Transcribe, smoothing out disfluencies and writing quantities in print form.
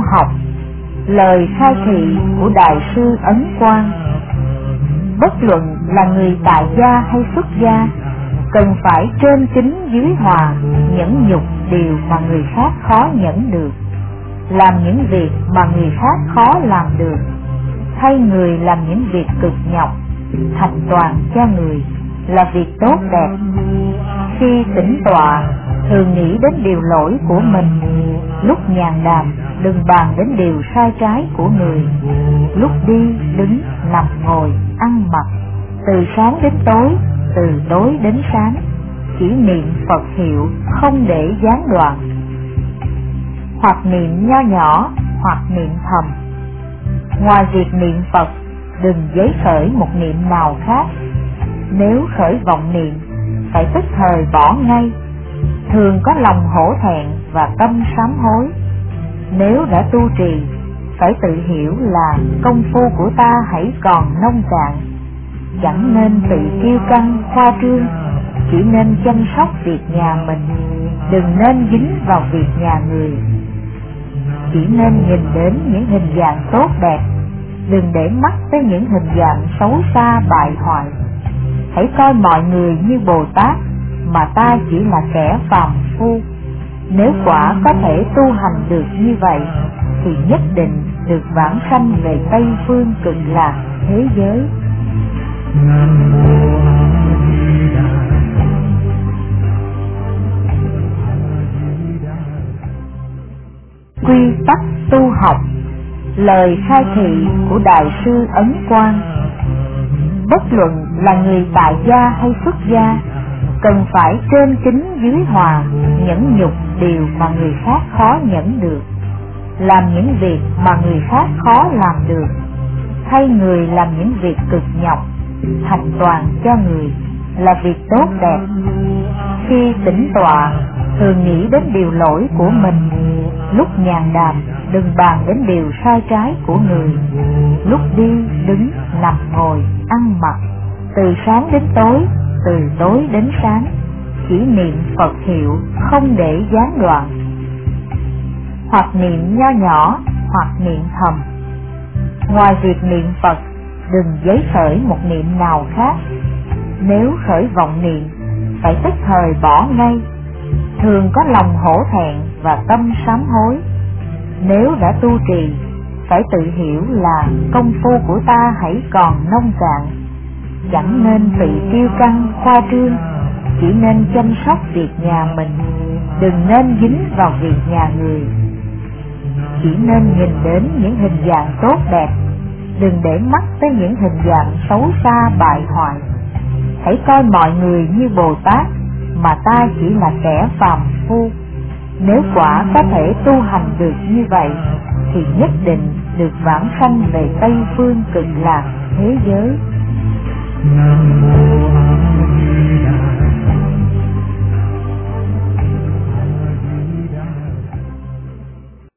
học, lời khai thị của Đại sư Ấn Quang. Bất luận là người tại gia hay xuất gia, cần phải trên kính dưới hòa, nhẫn nhục điều mà người khác khó nhẫn được, làm những việc mà người khác khó làm được, thay người làm những việc cực nhọc, thành toàn cho người là việc tốt đẹp. Khi tĩnh tọa, thường nghĩ đến điều lỗi của mình. Lúc nhàn đàm, đừng bàn đến điều sai trái của người. Lúc đi, đứng, nằm, ngồi, ăn mặc, từ sáng đến tối, từ tối đến sáng, chỉ niệm Phật hiệu, không để gián đoạn. Hoặc niệm nho nhỏ, hoặc niệm thầm. Ngoài việc niệm Phật, đừng giấy khởi một niệm nào khác. Nếu khởi vọng niệm, phải tức thời bỏ ngay. Thường có lòng hổ thẹn và tâm sám hối. Nếu đã tu trì, phải tự hiểu là công phu của ta hãy còn nông cạn, chẳng nên tự kiêu căng khoa trương, chỉ nên chăm sóc việc nhà mình, đừng nên dính vào việc nhà người. Chỉ nên nhìn đến những hình dạng tốt đẹp, đừng để mắt tới những hình dạng xấu xa bại hoại. Hãy coi mọi người như Bồ Tát, mà ta chỉ là kẻ phàm phu. Nếu quả có thể tu hành được như vậy, thì nhất định được vãng sanh về Tây Phương Cực Lạc thế giới. Quy tắc tu học, lời khai thị của Đại sư Ấn Quang. Bất luận là người tại gia hay xuất gia, cần phải trên kính dưới hòa, nhẫn nhục điều mà người khác khó nhẫn được, làm những việc mà người khác khó làm được, thay người làm những việc cực nhọc, thành toàn cho người là việc tốt đẹp. Khi tĩnh tọa, thường nghĩ đến điều lỗi của mình. Lúc nhàn đàm, đừng bàn đến điều sai trái của người. Lúc đi, đứng, nằm, ngồi, ăn mặc, từ sáng đến tối, từ tối đến sáng, chỉ niệm Phật hiệu, không để gián đoạn. Hoặc niệm nho nhỏ, hoặc niệm thầm. Ngoài việc niệm Phật, đừng giấy khởi một niệm nào khác. Nếu khởi vọng niệm, phải tức thời bỏ ngay. Thường có lòng hổ thẹn và tâm sám hối. Nếu đã tu trì, phải tự hiểu là công phu của ta hãy còn nông cạn, chẳng nên tự kiêu căng khoa trương, chỉ nên chăm sóc việc nhà mình, đừng nên dính vào việc nhà người. Chỉ nên nhìn đến những hình dạng tốt đẹp, đừng để mắt tới những hình dạng xấu xa bại hoại. Hãy coi mọi người như Bồ Tát, mà ta chỉ là kẻ phàm phu. Nếu quả có thể tu hành được như vậy, thì nhất định được vãng sanh về Tây Phương Cực Lạc thế giới.